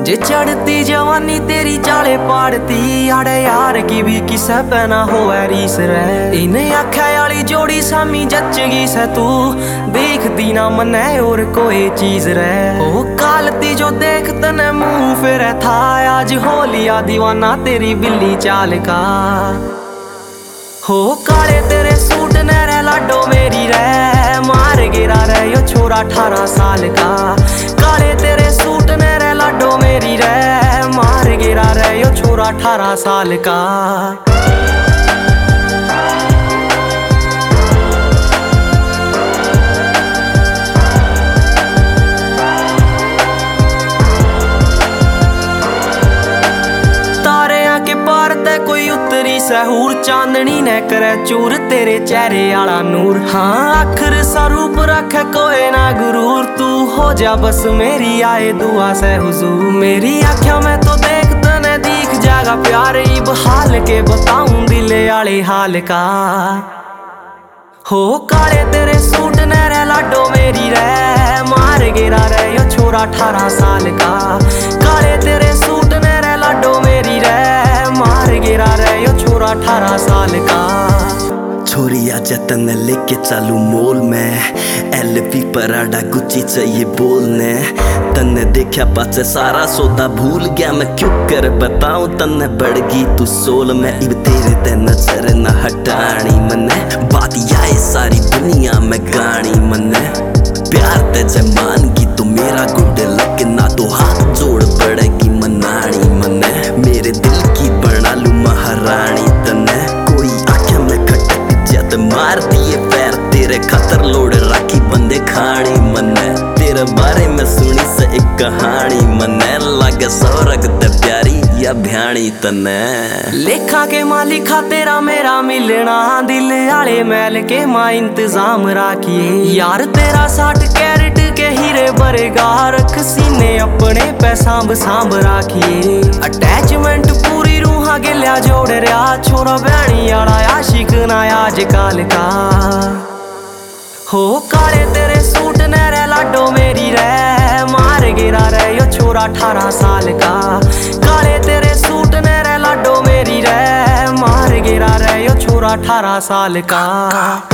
जे चढ़ती जवानी तेरी चाले पाड़ती आड़े यार की भी किसे पहना हो रीस रे। इन्हें आख्या वाली जोड़ी सामी जचगी से तू देखती ना मने और कोई चीज रे। ओ कालती जो देख तने मुंह फिर था आज हो लिया दीवाना तेरी बिल्ली चाल का। हो काले तेरे सूट ने रे लाडो मेरी रे मार गिरा रे यो छोरा 18 साल का। काले तेरे सूट ने रे लाडो मेरी रे मार गिरा रे यो छोरा 18 साल का। कोई उतरी सहूर चांदनी ने करे चूर तेरे चेहरे आला नूर। हाँ आखिर स्वरूप रखे कोई ना गुरूर तू हो जा बस मेरी आए दुआ से हुजूर। मेरी आँखों में तो देख तने दिख जागा प्यार इब हाल के बताऊं दिल आले हाल का। हो काले तेरे सूट ने रे लाडो मेरी रे मार गिरा रे यो छोरा 18 साल का। काले तेरे सूट ने रे लाडो मेरी रे मार गिरा रे यो छोरा 18 साल का। छोरिया जतन लेके चालू मोल में एलपी पराडा गुच्ची चाहिए बोलने। तन्ने देखा पाचे सारा सौदा भूल गया मैं क्यों कर बताऊं तन्ने बढ़ गई तू सोल में। इब तेरे ते नजर न हटानी मने बात आए सारी दुनिया में गानी मने। प्यार ते जमान की तो मेरा गुड लक ना तो हाथ जोड़ पड़ेगी मनानी मने। मेरे दिल की बना लू महारानी तन्ने कोई आँखें में खटक जत मार दिए पैर तेरे खतर लोड राखी बंदे खानी मने। तेरे बारे में सुनी से एक कहानी मने लगे सौरग ते प्यारी या भ्याणी तने। लेखा के मालिका तेरा मेरा मिलना दिल आले मैल के माँ इंतजाम राखिए। यार तेरा 60 कैरेट के हीरे बरेगा रख सीने अपने पे सांभ राखिए। अटैचमेंट पूरी रूहा गिल्या जोड़ रहा छोरा भैनी आला आशिक ना आजकल का। हो काले तेरे सूट ने रे लाडो मेरी रे मार गिरा रे यो छोरा 18 साल का। काले तेरे सूट ने रे लाडो मेरी रे मार गिरा रे यो छोरा 18 साल का।